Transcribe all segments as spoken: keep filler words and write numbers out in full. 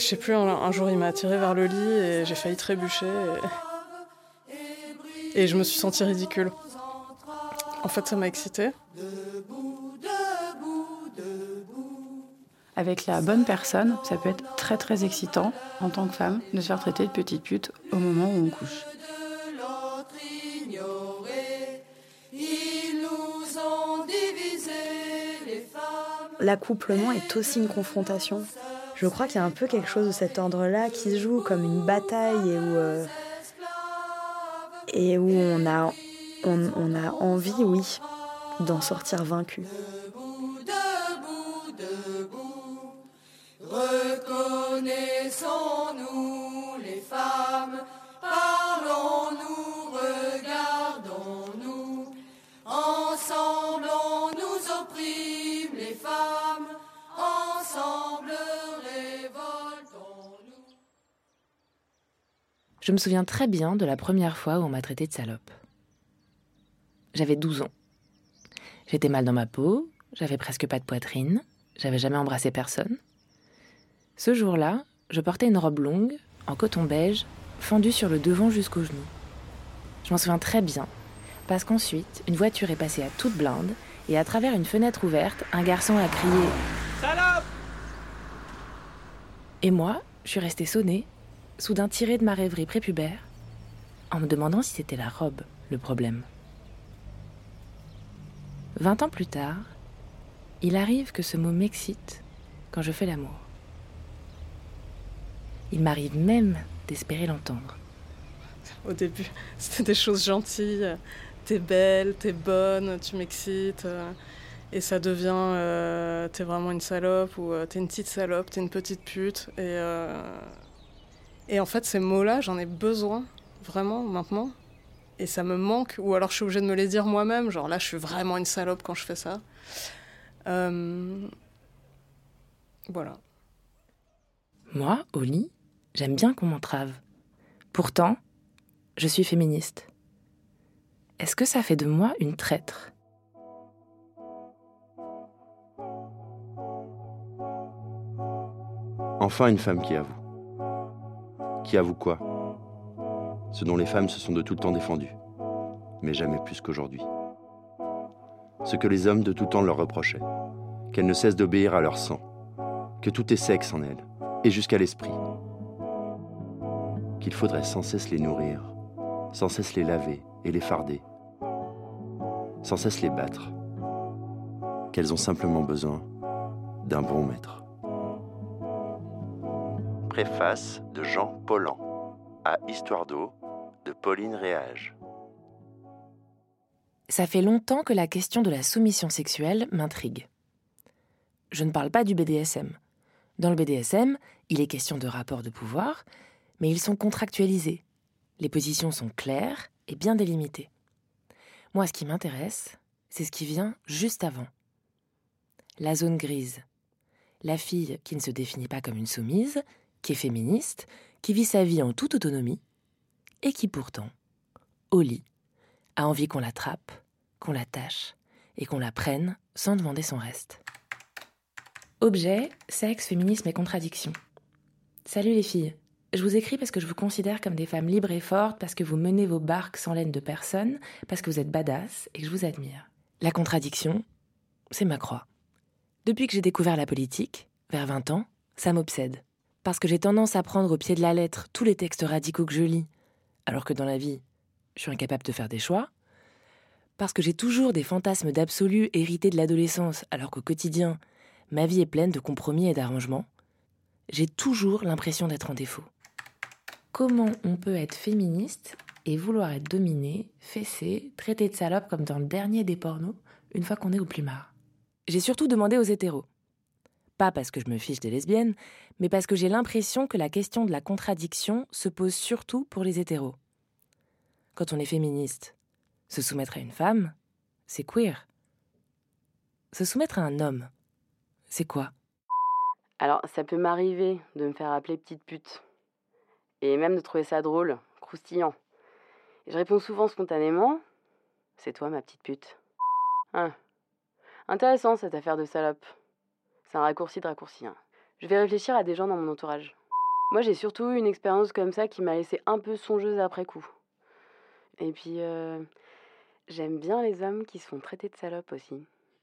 Je sais plus, un, un jour il m'a attiré vers le lit et j'ai failli trébucher et, et je me suis sentie ridicule. En fait, ça m'a excitée. Avec la bonne personne, ça peut être très très excitant en tant que femme de se faire traiter de petite pute au moment où on couche. L'accouplement est aussi une confrontation. Je crois qu'il y a un peu quelque chose de cet ordre-là qui se joue comme une bataille et où, euh, et où on, a, on, on a envie, oui, d'en sortir vaincu. Reconnaissons-nous les femmes, parlons-nous, regardons-nous, ensemble on nous opprime les femmes, ensemble révoltons-nous. Je me souviens très bien de la première fois où on m'a traité de salope. J'avais douze ans. J'étais mal dans ma peau, j'avais presque pas de poitrine, j'avais jamais embrassé personne. Ce jour-là, je portais une robe longue, en coton beige, fendue sur le devant jusqu'aux genoux. Je m'en souviens très bien, parce qu'ensuite, une voiture est passée à toute blinde, et à travers une fenêtre ouverte, un garçon a crié « Salope !» Et moi, je suis restée sonnée, soudain tirée de ma rêverie prépubère, en me demandant si c'était la robe, le problème. Vingt ans plus tard, il arrive que ce mot m'excite quand je fais l'amour. Il m'arrive même d'espérer l'entendre. Au début, c'était des choses gentilles. T'es belle, t'es bonne, tu m'excites. Euh, et ça devient, euh, t'es vraiment une salope ou euh, t'es une petite salope, t'es une petite pute. Et, euh, et en fait, ces mots-là, j'en ai besoin, vraiment, maintenant. Et ça me manque. Ou alors, je suis obligée de me les dire moi-même. Genre là, je suis vraiment une salope quand je fais ça. Euh, voilà. Moi, au lit, j'aime bien qu'on m'entrave. Pourtant, je suis féministe. Est-ce que ça fait de moi une traître ? Enfin une femme qui avoue. Qui avoue quoi ? Ce dont les femmes se sont de tout le temps défendues, mais jamais plus qu'aujourd'hui. Ce que les hommes de tout temps leur reprochaient, qu'elles ne cessent d'obéir à leur sang, que tout est sexe en elles, et jusqu'à l'esprit. Qu'il faudrait sans cesse les nourrir, sans cesse les laver et les farder, sans cesse les battre. Qu'elles ont simplement besoin d'un bon maître. Préface de Jean Paulhan à Histoire d'eau de Pauline Réage. Ça fait longtemps que la question de la soumission sexuelle m'intrigue. Je ne parle pas du B D S M. Dans le B D S M, il est question de rapports de pouvoir, mais ils sont contractualisés. Les positions sont claires et bien délimitées. Moi, ce qui m'intéresse, c'est ce qui vient juste avant. La zone grise. La fille qui ne se définit pas comme une soumise, qui est féministe, qui vit sa vie en toute autonomie, et qui pourtant, au lit, a envie qu'on l'attrape, qu'on l'attache, et qu'on la prenne sans demander son reste. Objet, sexe, féminisme et contradiction. Salut les filles, je vous écris parce que je vous considère comme des femmes libres et fortes, parce que vous menez vos barques sans laine de personne, parce que vous êtes badass et que je vous admire. La contradiction, c'est ma croix. Depuis que j'ai découvert la politique, vers vingt ans, ça m'obsède. Parce que j'ai tendance à prendre au pied de la lettre tous les textes radicaux que je lis, alors que dans la vie, je suis incapable de faire des choix. Parce que j'ai toujours des fantasmes d'absolu hérités de l'adolescence, alors qu'au quotidien, ma vie est pleine de compromis et d'arrangements. J'ai toujours l'impression d'être en défaut. Comment on peut être féministe et vouloir être dominée, fessée, traitée de salope comme dans le dernier des pornos, une fois qu'on est au plumard ? J'ai surtout demandé aux hétéros. Pas parce que je me fiche des lesbiennes, mais parce que j'ai l'impression que la question de la contradiction se pose surtout pour les hétéros. Quand on est féministe, se soumettre à une femme, c'est queer. Se soumettre à un homme, c'est quoi ? Alors, ça peut m'arriver de me faire appeler petite pute. Et même de trouver ça drôle, croustillant. Et je réponds souvent spontanément, c'est toi ma petite pute. Hein. Intéressant cette affaire de salope. C'est un raccourci de raccourci. Hein. Je vais réfléchir à des gens dans mon entourage. Moi, j'ai surtout eu une expérience comme ça qui m'a laissée un peu songeuse après coup. Et puis, euh, j'aime bien les hommes qui se font traiter de salopes aussi.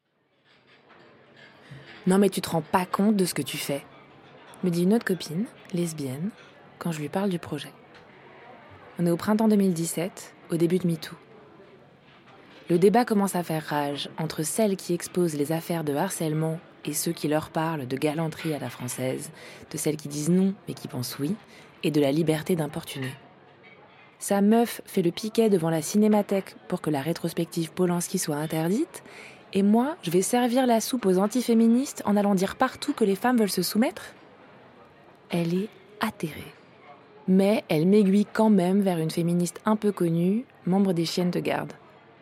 Non mais tu te rends pas compte de ce que tu fais, me dit une autre copine, lesbienne, quand je lui parle du projet. On est au printemps deux mille dix-sept, au début de MeToo. Le débat commence à faire rage entre celles qui exposent les affaires de harcèlement et ceux qui leur parlent de galanterie à la française, de celles qui disent non mais qui pensent oui, et de la liberté d'importuner. Sa meuf fait le piquet devant la cinémathèque pour que la rétrospective Polanski soit interdite, et moi, je vais servir la soupe aux antiféministes en allant dire partout que les femmes veulent se soumettre ? Elle est atterrée. Mais elle m'aiguille quand même vers une féministe un peu connue, membre des chiennes de garde.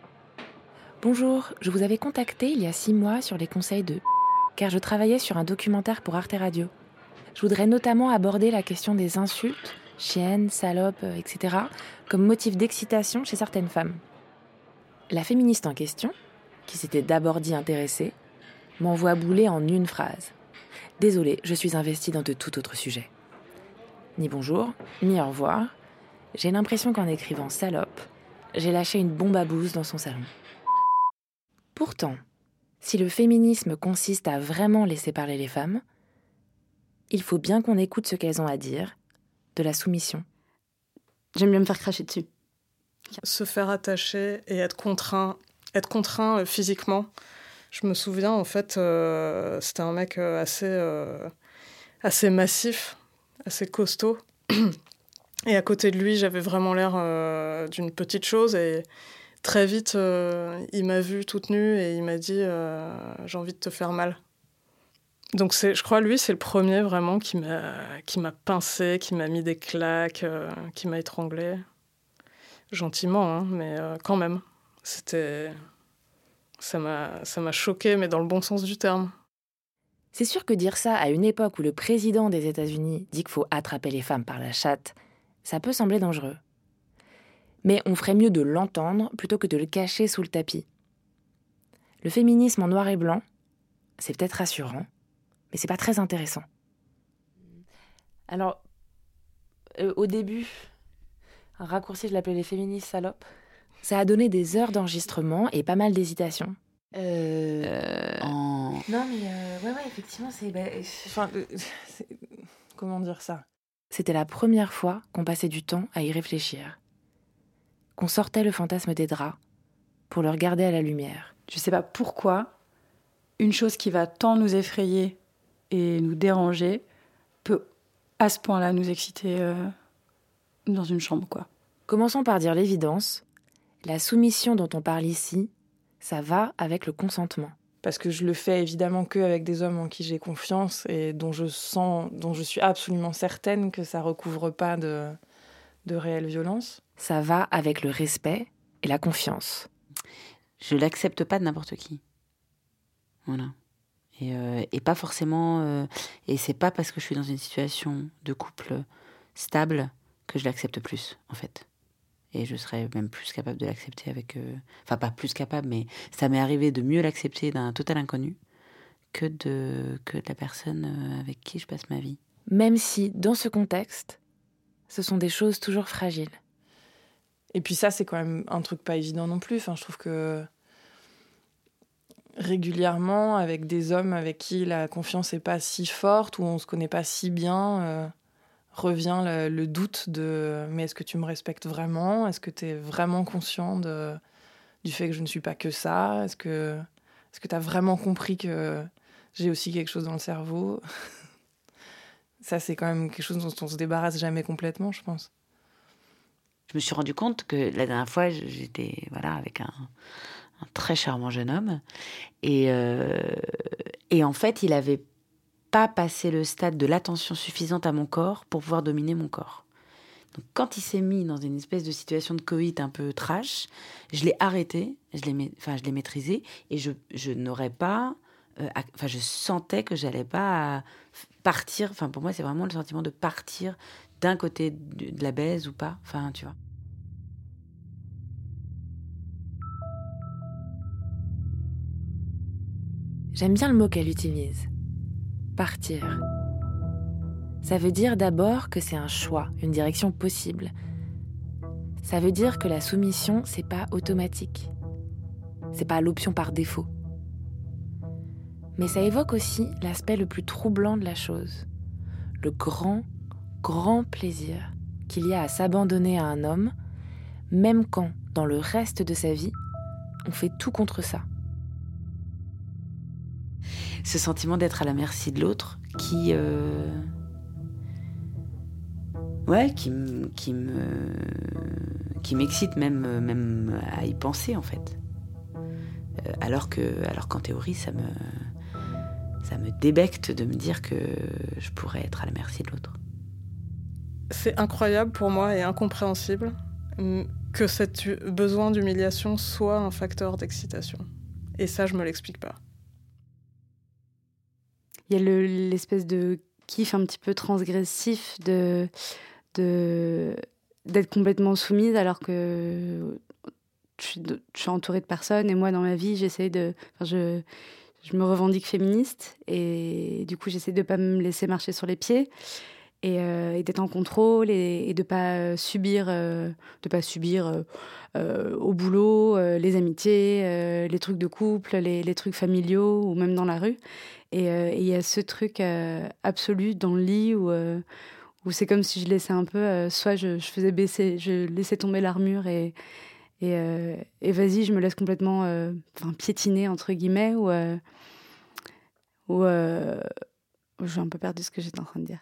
Bonjour, je vous avais contacté il y a six mois sur les conseils de... car je travaillais sur un documentaire pour Arte Radio. Je voudrais notamment aborder la question des insultes, chiennes, salopes, et cetera, comme motif d'excitation chez certaines femmes. La féministe en question, qui s'était d'abord dit intéressée, m'envoie bouler en une phrase. Désolée, je suis investie dans de tout autre sujet. Ni bonjour, ni au revoir. J'ai l'impression qu'en écrivant salope, j'ai lâché une bombe à bouse dans son salon. Pourtant, si le féminisme consiste à vraiment laisser parler les femmes, il faut bien qu'on écoute ce qu'elles ont à dire, de la soumission. J'aime bien me faire cracher dessus. Se faire attacher et être contraint, être contraint euh, physiquement. Je me souviens, en fait, euh, c'était un mec euh, assez, euh, assez massif, assez costaud. Et à côté de lui, j'avais vraiment l'air euh, d'une petite chose. Et très vite, euh, il m'a vue toute nue et il m'a dit euh, « j'ai envie de te faire mal ». Donc c'est, je crois, lui, c'est le premier vraiment qui m'a, qui m'a pincé, qui m'a mis des claques, euh, qui m'a étranglée. Gentiment, hein, mais euh, quand même. C'était... Ça m'a, ça m'a choquée, mais dans le bon sens du terme. C'est sûr que dire ça à une époque où le président des États-Unis dit qu'il faut attraper les femmes par la chatte, ça peut sembler dangereux. Mais on ferait mieux de l'entendre plutôt que de le cacher sous le tapis. Le féminisme en noir et blanc, c'est peut-être rassurant, mais c'est pas très intéressant. Alors, euh, au début, un raccourci, je l'appelais les féministes salopes. Ça a donné des heures d'enregistrement et pas mal d'hésitations. Euh... Euh, En... Non, mais euh, ouais, ouais, effectivement, c'est... Bah, enfin, euh, c'est... Comment dire ça ? C'était la première fois qu'on passait du temps à y réfléchir. Qu'on sortait le fantasme des draps pour le regarder à la lumière. Je sais pas pourquoi une chose qui va tant nous effrayer et nous déranger peut à ce point-là nous exciter euh, dans une chambre, quoi. Commençons par dire l'évidence. La soumission dont on parle ici, ça va avec le consentement. Parce que je le fais évidemment qu'avec des hommes en qui j'ai confiance et dont je sens, dont je suis absolument certaine que ça recouvre pas de, de réelle violence. Ça va avec le respect et la confiance. Je l'accepte pas de n'importe qui. Voilà. Et, euh, et pas forcément... Euh, et c'est pas parce que je suis dans une situation de couple stable que je l'accepte plus, en fait. Et je serais même plus capable de l'accepter avec... Euh... Enfin, pas plus capable, mais ça m'est arrivé de mieux l'accepter d'un total inconnu que de, que de la personne avec qui je passe ma vie. Même si, dans ce contexte, ce sont des choses toujours fragiles. Et puis ça, c'est quand même un truc pas évident non plus. Enfin, je trouve que régulièrement, avec des hommes avec qui la confiance n'est pas si forte, ou on se connaît pas si bien... Euh... revient le, le doute de « mais est-ce que tu me respectes vraiment ? Est-ce que tu es vraiment conscient de, du fait que je ne suis pas que ça ? Est-ce que est-ce que tu as vraiment compris que j'ai aussi quelque chose dans le cerveau ?» Ça, c'est quand même quelque chose dont on se débarrasse jamais complètement, je pense. Je me suis rendu compte que la dernière fois, j'étais voilà, avec un, un très charmant jeune homme. Et, euh, et en fait, il avait pas passé le stade de l'attention suffisante à mon corps pour pouvoir dominer mon corps. Donc, quand il s'est mis dans une espèce de situation de coït un peu trash, je l'ai arrêté, je l'ai, enfin, je l'ai maîtrisé, et je, je n'aurais pas... Euh, enfin, je sentais que j'allais pas partir... Enfin, pour moi, c'est vraiment le sentiment de partir d'un côté de, de la baise ou pas. Enfin, tu vois. J'aime bien le mot qu'elle utilise. Partir. Ça veut dire d'abord que c'est un choix, une direction possible. Ça veut dire que la soumission, c'est pas automatique. C'est pas l'option par défaut. Mais ça évoque aussi l'aspect le plus troublant de la chose. Le grand, grand plaisir qu'il y a à s'abandonner à un homme, même quand, dans le reste de sa vie, on fait tout contre ça. Ce sentiment d'être à la merci de l'autre qui... Euh... Ouais, qui, m- qui, me, qui m'excite même, même à y penser, en fait. Euh, alors, que, alors qu'en théorie, ça me, ça me débecte de me dire que je pourrais être à la merci de l'autre. C'est incroyable pour moi et incompréhensible que ce besoin d'humiliation soit un facteur d'excitation. Et ça, je me l'explique pas. Il y a le, l'espèce de kiff un petit peu transgressif de, de, d'être complètement soumise alors que je suis, je suis entourée de personnes. Et moi, dans ma vie, j'essaie de... Enfin, je, je me revendique féministe et du coup, j'essaie de ne pas me laisser marcher sur les pieds. Et, euh, et d'être en contrôle et, et de pas subir, euh, de pas subir euh, euh, au boulot euh, les amitiés, euh, les trucs de couple, les, les trucs familiaux ou même dans la rue. Et il euh, y a ce truc euh, absolu dans le lit où, euh, où c'est comme si je laissais un peu, euh, soit je, je faisais baisser, je laissais tomber l'armure et, et, euh, et vas-y, je me laisse complètement euh, enfin, piétiner entre guillemets ou euh, ou euh, j'ai un peu perdu ce que j'étais en train de dire.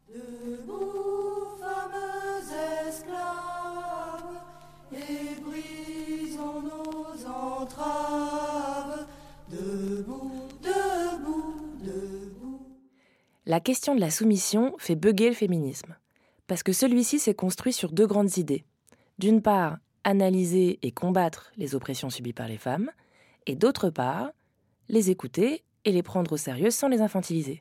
Debout, fameux esclaves, et brisons nos entraves. Debout, debout, debout. La question de la soumission fait bugger le féminisme, parce que celui-ci s'est construit sur deux grandes idées. D'une part, analyser et combattre les oppressions subies par les femmes, et d'autre part, les écouter et les prendre au sérieux sans les infantiliser.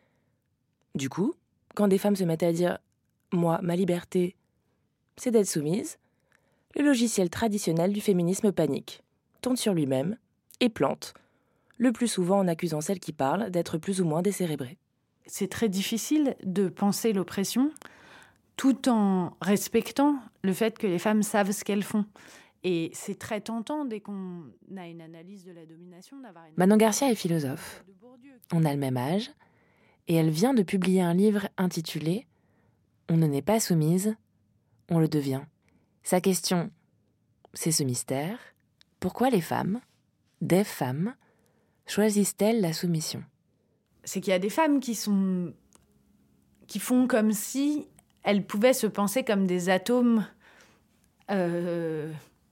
Du coup, quand des femmes se mettent à dire « moi, ma liberté, c'est d'être soumise », le logiciel traditionnel du féminisme panique, tourne sur lui-même et plante, le plus souvent en accusant celles qui parlent d'être plus ou moins décérébrées. C'est très difficile de penser l'oppression tout en respectant le fait que les femmes savent ce qu'elles font. Et c'est très tentant, dès qu'on a une analyse de la domination, d'avoir une... Manon Garcia est philosophe. On a le même âge. Et elle vient de publier un livre intitulé « On ne n'est pas soumise, on le devient ». Sa question, c'est ce mystère. Pourquoi les femmes, des femmes, choisissent-elles la soumission ? C'est qu'il y a des femmes qui sont... qui font comme si elles pouvaient se penser comme des atomes euh,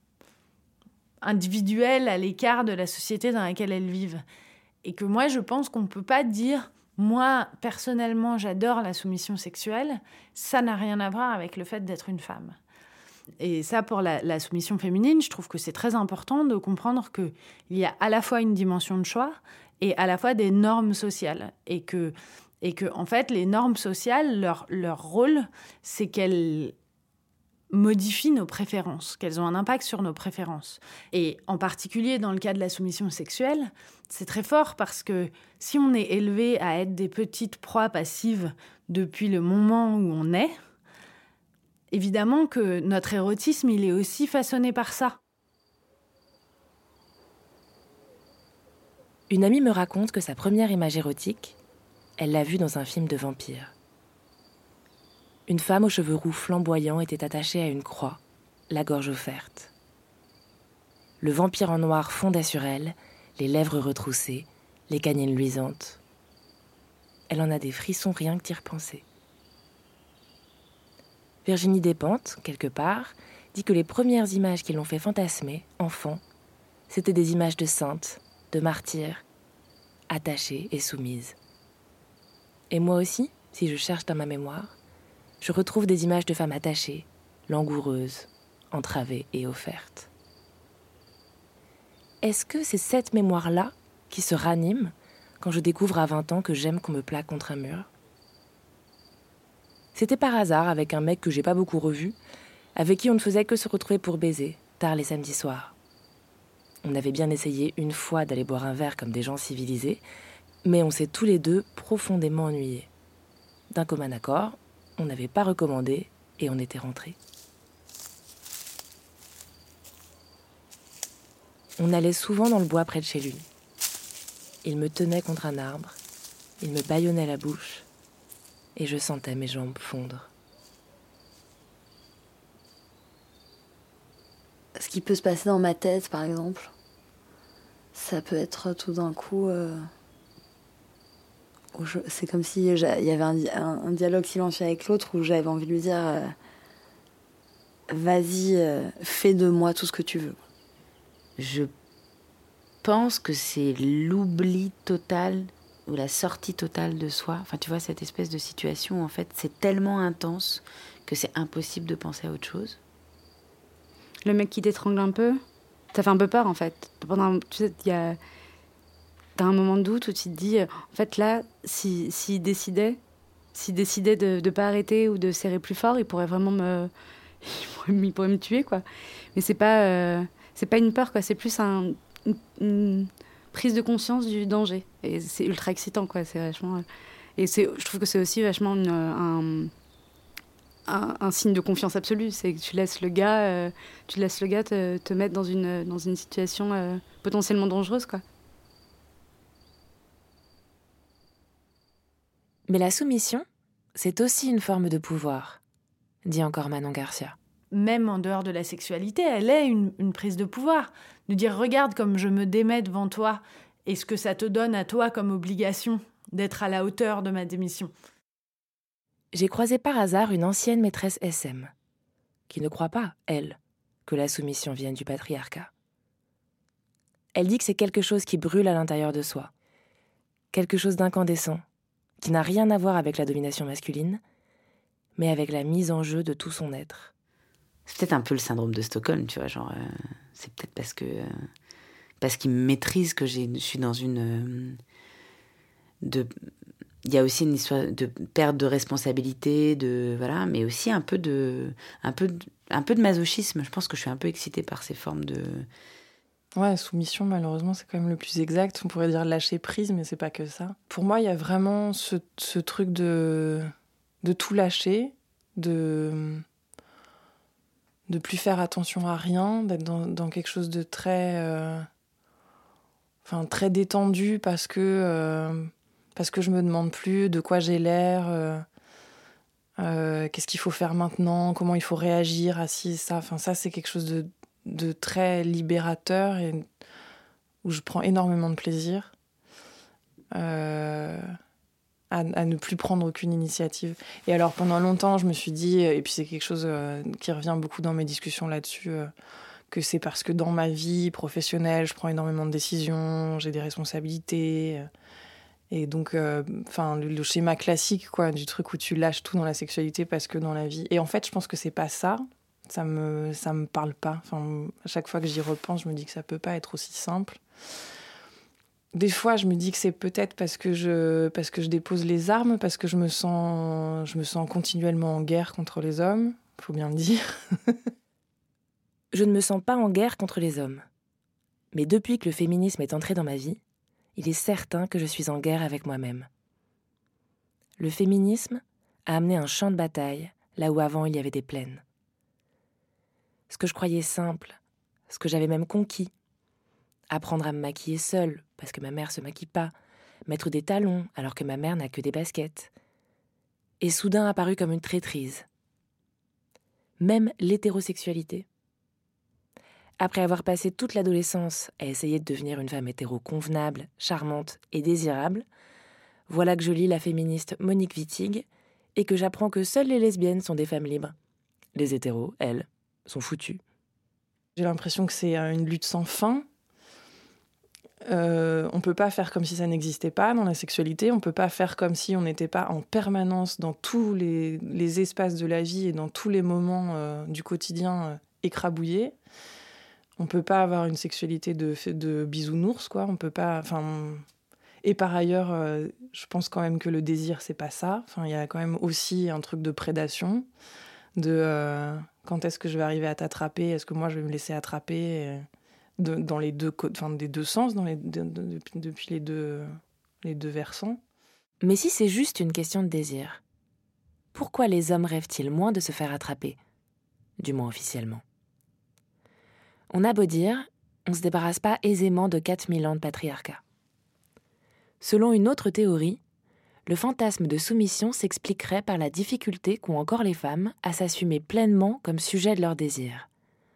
individuels à l'écart de la société dans laquelle elles vivent. Et que moi, je pense qu'on ne peut pas dire... Moi, personnellement, j'adore la soumission sexuelle. Ça n'a rien à voir avec le fait d'être une femme. Et ça, pour la, la soumission féminine, je trouve que c'est très important de comprendre qu'il y a à la fois une dimension de choix et à la fois des normes sociales. Et que, et que en fait, les normes sociales, leur, leur rôle, c'est qu'elles modifient nos préférences, qu'elles ont un impact sur nos préférences. Et en particulier, dans le cas de la soumission sexuelle, c'est très fort parce que si on est élevé à être des petites proies passives depuis le moment où on est, évidemment que notre érotisme, il est aussi façonné par ça. Une amie me raconte que sa première image érotique, elle l'a vue dans un film de vampire. Une femme aux cheveux roux flamboyants était attachée à une croix, la gorge offerte. Le vampire en noir fondait sur elle, les lèvres retroussées, les canines luisantes. Elle en a des frissons rien que d'y repenser. Virginie Despentes, quelque part, dit que les premières images qui l'ont fait fantasmer, enfant, c'était des images de saintes, de martyrs, attachées et soumises. Et moi aussi, si je cherche dans ma mémoire, je retrouve des images de femmes attachées, langoureuses, entravées et offertes. Est-ce que c'est cette mémoire-là qui se ranime quand je découvre à vingt ans que j'aime qu'on me plaque contre un mur ? C'était par hasard avec un mec que j'ai pas beaucoup revu, avec qui on ne faisait que se retrouver pour baiser, tard les samedis soirs. On avait bien essayé une fois d'aller boire un verre comme des gens civilisés, mais on s'est tous les deux profondément ennuyés. d'un commun accord, on n'avait pas recommandé et on était rentrés. On allait souvent dans le bois près de chez lui. Il me tenait contre un arbre, il me bâillonnait la bouche et je sentais mes jambes fondre. Ce qui peut se passer dans ma tête, par exemple, ça peut être tout d'un coup... Euh, je, c'est comme si il y avait un, un, un dialogue silencieux avec l'autre où j'avais envie de lui dire euh, « Vas-y, euh, fais de moi tout ce que tu veux. » Je pense que c'est l'oubli total ou la sortie totale de soi. Enfin, tu vois, cette espèce de situation, en fait, c'est tellement intense que c'est impossible de penser à autre chose. Le mec qui t'étrangle un peu, ça fait un peu peur, en fait. Pendant, tu sais, il y a... T'as un moment de doute où tu te dis, en fait, là, s'il si, si décidait, s'il décidait de ne pas arrêter ou de serrer plus fort, il pourrait vraiment me... Il pourrait, il pourrait me tuer, quoi. Mais c'est pas... Euh... C'est pas une peur, quoi. C'est plus un, une, une prise de conscience du danger. Et c'est ultra excitant, quoi. C'est vachement... Et c'est, je trouve que c'est aussi vachement une, un, un, un signe de confiance absolue. C'est que tu laisses le gars, euh, tu laisses le gars te, te mettre dans une, dans une situation euh, potentiellement dangereuse, quoi. Mais la soumission, c'est aussi une forme de pouvoir, dit encore Manon Garcia. Même en dehors de la sexualité, elle est une, une prise de pouvoir. De dire, regarde comme je me démets devant toi et ce que ça te donne à toi comme obligation d'être à la hauteur de ma démission. J'ai croisé par hasard une ancienne maîtresse S M, qui ne croit pas, elle, que la soumission vienne du patriarcat. Elle dit que c'est quelque chose qui brûle à l'intérieur de soi, quelque chose d'incandescent, qui n'a rien à voir avec la domination masculine, mais avec la mise en jeu de tout son être. C'est peut-être un peu le syndrome de Stockholm, tu vois, genre, euh, c'est peut-être parce que... Euh, parce qu'il me maîtrise que j'ai, je suis dans une... Euh, de, il y a aussi une histoire de perte de responsabilité, de, voilà, mais aussi un peu de, un peu de, un peu de masochisme. Je pense que je suis un peu excitée par ces formes de... Ouais, soumission, malheureusement, c'est quand même le plus exact. On pourrait dire lâcher prise, mais c'est pas que ça. Pour moi, il y a vraiment ce, ce truc de, de tout lâcher, de... de plus faire attention à rien, d'être dans, dans quelque chose de très, euh, enfin, très détendu parce que, euh, parce que je me demande plus de quoi j'ai l'air, euh, euh, qu'est-ce qu'il faut faire maintenant, comment il faut réagir à ci, ça. Enfin, ça, c'est quelque chose de, de très libérateur et où je prends énormément de plaisir euh, à, à ne plus prendre aucune initiative. Et alors, pendant longtemps, je me suis dit, et puis c'est quelque chose euh, qui revient beaucoup dans mes discussions là-dessus, euh, que c'est parce que dans ma vie professionnelle, je prends énormément de décisions, j'ai des responsabilités. Euh, et donc, enfin, euh, le, le schéma classique, quoi, du truc où tu lâches tout dans la sexualité parce que dans la vie. Et en fait, je pense que c'est pas ça. Ça me, ça me parle pas. Enfin, à chaque fois que j'y repense, je me dis que ça peut pas être aussi simple. Des fois, je me dis que c'est peut-être parce que je, parce que je dépose les armes, parce que je me sens, je me sens continuellement en guerre contre les hommes. Faut bien le dire. Je ne me sens pas en guerre contre les hommes. Mais depuis que le féminisme est entré dans ma vie, il est certain que je suis en guerre avec moi-même. Le féminisme a amené un champ de bataille là où avant il y avait des plaines. Ce que je croyais simple, ce que j'avais même conquis, apprendre à me maquiller seule parce que ma mère se maquille pas, mettre des talons alors que ma mère n'a que des baskets, est soudain apparu comme une traîtrise. Même l'hétérosexualité. Après avoir passé toute l'adolescence à essayer de devenir une femme hétéro convenable, charmante et désirable, voilà que je lis la féministe Monique Wittig et que j'apprends que seules les lesbiennes sont des femmes libres. Les hétéros, elles, sont foutus. J'ai l'impression que c'est une lutte sans fin. Euh, on peut pas faire comme si ça n'existait pas dans la sexualité, on peut pas faire comme si on n'était pas en permanence dans tous les, les espaces de la vie et dans tous les moments euh, du quotidien euh, écrabouillés. On peut pas avoir une sexualité de, de bisounours, quoi. On peut pas, enfin... Et par ailleurs, euh, je pense quand même que le désir, c'est pas ça. Enfin, il y a quand même aussi un truc de prédation, de euh, quand est-ce que je vais arriver à t'attraper, est-ce que moi je vais me laisser attraper, de, dans les deux, enfin, des deux sens, dans les, de, de, depuis les deux, les deux versants. Mais si c'est juste une question de désir, pourquoi les hommes rêvent-ils moins de se faire attraper ? Du moins officiellement. On a beau dire, on ne se débarrasse pas aisément de quatre mille ans de patriarcat. Selon une autre théorie, le fantasme de soumission s'expliquerait par la difficulté qu'ont encore les femmes à s'assumer pleinement comme sujet de leur désir.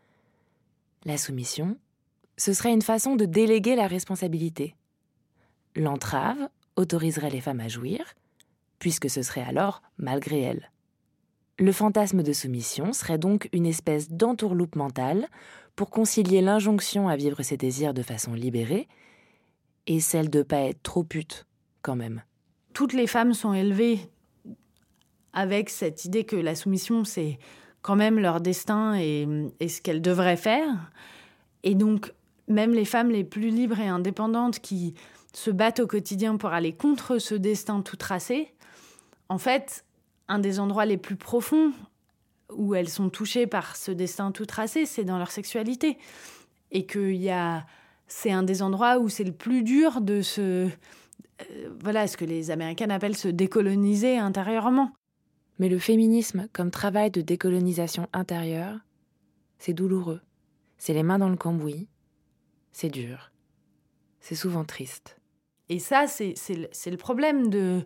La soumission, ce serait une façon de déléguer la responsabilité. L'entrave autoriserait les femmes à jouir, puisque ce serait alors malgré elles. Le fantasme de soumission serait donc une espèce d'entourloupe mentale pour concilier l'injonction à vivre ses désirs de façon libérée et celle de ne pas être trop pute, quand même. Toutes les femmes sont élevées avec cette idée que la soumission, c'est quand même leur destin et, et ce qu'elles devraient faire. Et donc, même les femmes les plus libres et indépendantes qui se battent au quotidien pour aller contre ce destin tout tracé, en fait, un des endroits les plus profonds où elles sont touchées par ce destin tout tracé, c'est dans leur sexualité. Et qu'il y a... c'est un des endroits où c'est le plus dur de se... Euh, voilà, ce que les Américaines appellent se décoloniser intérieurement. Mais le féminisme comme travail de décolonisation intérieure, c'est douloureux. C'est les mains dans le cambouis. C'est dur. C'est souvent triste. Et ça, c'est, c'est, c'est le problème de...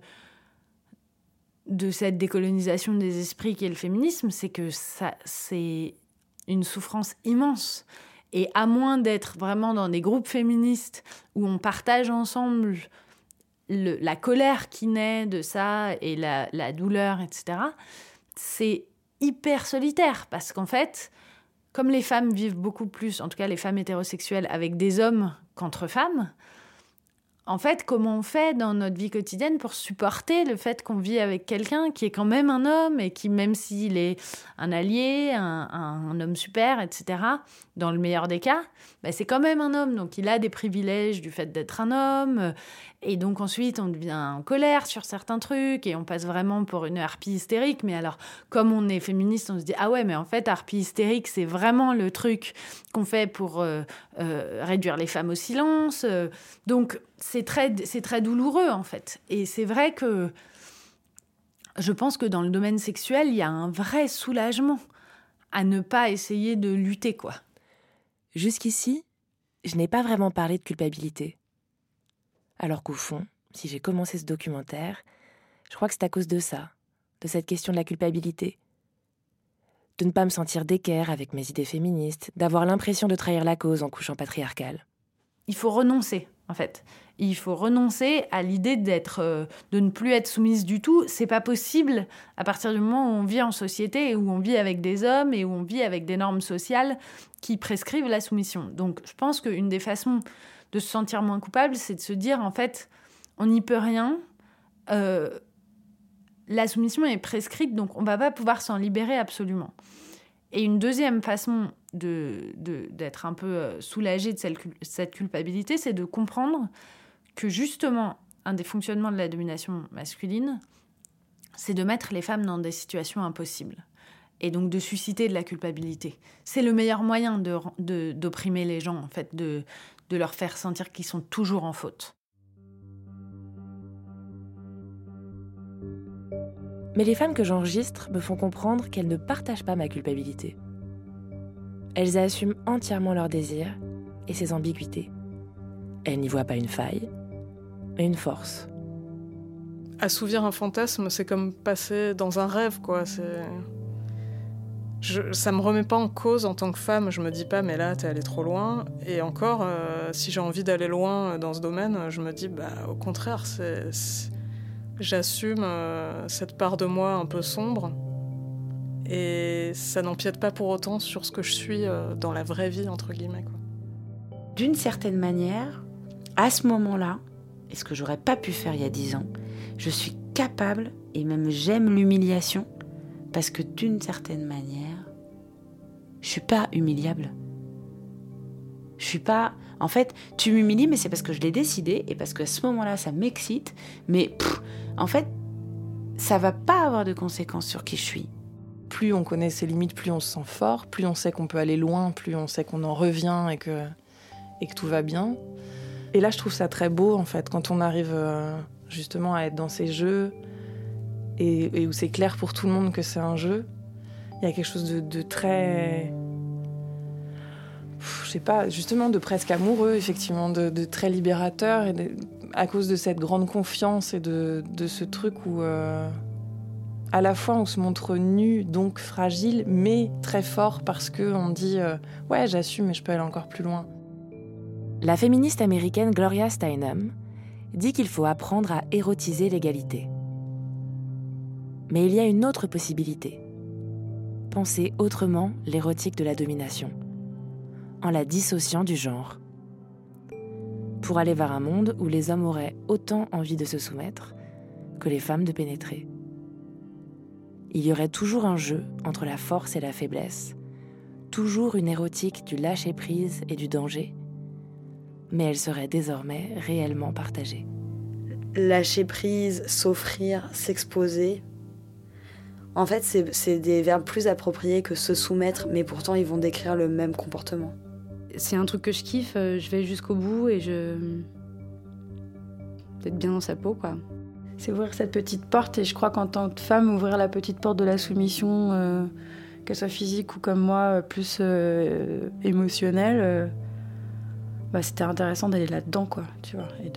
de cette décolonisation des esprits qu'est le féminisme, c'est que ça, c'est une souffrance immense. Et à moins d'être vraiment dans des groupes féministes où on partage ensemble le, la colère qui naît de ça et la, la douleur, et cetera, c'est hyper solitaire. Parce qu'en fait, comme les femmes vivent beaucoup plus, en tout cas les femmes hétérosexuelles, avec des hommes qu'entre femmes, en fait, comment on fait dans notre vie quotidienne pour supporter le fait qu'on vit avec quelqu'un qui est quand même un homme et qui, même s'il est un allié, un, un, un homme super, et cetera, dans le meilleur des cas, bah c'est quand même un homme. Donc, il a des privilèges du fait d'être un homme. Et donc, ensuite, on devient en colère sur certains trucs et on passe vraiment pour une harpie hystérique. Mais alors, comme on est féministe, on se dit « Ah ouais, mais en fait, harpie hystérique, c'est vraiment le truc qu'on fait pour euh, euh, réduire les femmes au silence. » Donc, c'est très, c'est très douloureux, en fait. Et c'est vrai que je pense que dans le domaine sexuel, il y a un vrai soulagement à ne pas essayer de lutter, quoi. Jusqu'ici, je n'ai pas vraiment parlé de culpabilité. Alors qu'au fond, si j'ai commencé ce documentaire, je crois que c'est à cause de ça, de cette question de la culpabilité. De ne pas me sentir d'équerre avec mes idées féministes, d'avoir l'impression de trahir la cause en couchant patriarcal. Il faut renoncer, en fait. Il faut renoncer à l'idée d'être, euh, de ne plus être soumise du tout. C'est pas possible à partir du moment où on vit en société et où on vit avec des hommes et où on vit avec des normes sociales qui prescrivent la soumission. Donc, je pense qu'une des façons de se sentir moins coupable, c'est de se dire, en fait, on n'y peut rien. Euh, la soumission est prescrite, donc on va pas pouvoir s'en libérer absolument. Et une deuxième façon de, de, d'être un peu soulagé de cette, cette culpabilité, c'est de comprendre que justement, un des fonctionnements de la domination masculine, c'est de mettre les femmes dans des situations impossibles. Et donc de susciter de la culpabilité. C'est le meilleur moyen de, de, d'opprimer les gens, en fait, de, de leur faire sentir qu'ils sont toujours en faute. Mais les femmes que j'enregistre me font comprendre qu'elles ne partagent pas ma culpabilité. Elles assument entièrement leurs désirs et ses ambiguïtés. Elles n'y voient pas une faille, mais une force. Assouvir un fantasme, c'est comme passer dans un rêve, quoi. C'est... Je, ça me remet pas en cause en tant que femme. Je me dis pas, mais là, t'es allée trop loin. Et encore, euh, si j'ai envie d'aller loin dans ce domaine, je me dis, bah, au contraire, c'est... c'est... j'assume euh, cette part de moi un peu sombre et ça n'empiète pas pour autant sur ce que je suis euh, dans la vraie vie, entre guillemets, quoi. D'une certaine manière, à ce moment-là, et ce que j'aurais pas pu faire il y a dix ans, je suis capable, et même j'aime l'humiliation, parce que d'une certaine manière, je suis pas humiliable. Je suis pas... En fait, tu m'humilies, mais c'est parce que je l'ai décidé et parce qu'à ce moment-là, ça m'excite. Mais pff, en fait, ça va pas avoir de conséquences sur qui je suis. Plus on connaît ses limites, plus on se sent fort, plus on sait qu'on peut aller loin, plus on sait qu'on en revient et que, et que tout va bien. Et là, je trouve ça très beau, en fait, quand on arrive euh, justement à être dans ces jeux et, et où c'est clair pour tout le monde que c'est un jeu. Il y a quelque chose de, de très... Je sais pas, justement de presque amoureux, effectivement, de, de très libérateur, et de, à cause de cette grande confiance et de, de ce truc où, euh, à la fois, on se montre nu, donc fragile, mais très fort parce qu'on dit euh, « ouais, j'assume, mais je peux aller encore plus loin ». La féministe américaine Gloria Steinem dit qu'il faut apprendre à érotiser l'égalité. Mais il y a une autre possibilité. Penser autrement l'érotique de la domination, en la dissociant du genre, pour aller vers un monde où les hommes auraient autant envie de se soumettre que les femmes de pénétrer. Il y aurait toujours un jeu entre la force et la faiblesse, toujours une érotique du lâcher-prise et du danger, mais elle serait désormais réellement partagée. Lâcher prise, s'offrir, s'exposer. En fait, c'est, c'est des verbes plus appropriés que se soumettre, mais pourtant ils vont décrire le même comportement. C'est un truc que je kiffe, je vais jusqu'au bout et je... d'être bien dans sa peau, quoi. C'est ouvrir cette petite porte, et je crois qu'en tant que femme, ouvrir la petite porte de la soumission, euh, qu'elle soit physique ou comme moi, plus euh, émotionnelle, euh, bah, c'était intéressant d'aller là-dedans, quoi, tu vois, et de...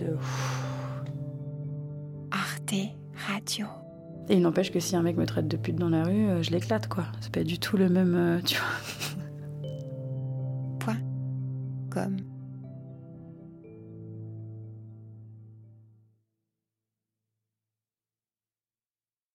Arte Radio. Et il n'empêche que si un mec me traite de pute dans la rue, euh, je l'éclate, quoi. C'est pas du tout le même, euh, tu vois. Point. Comme.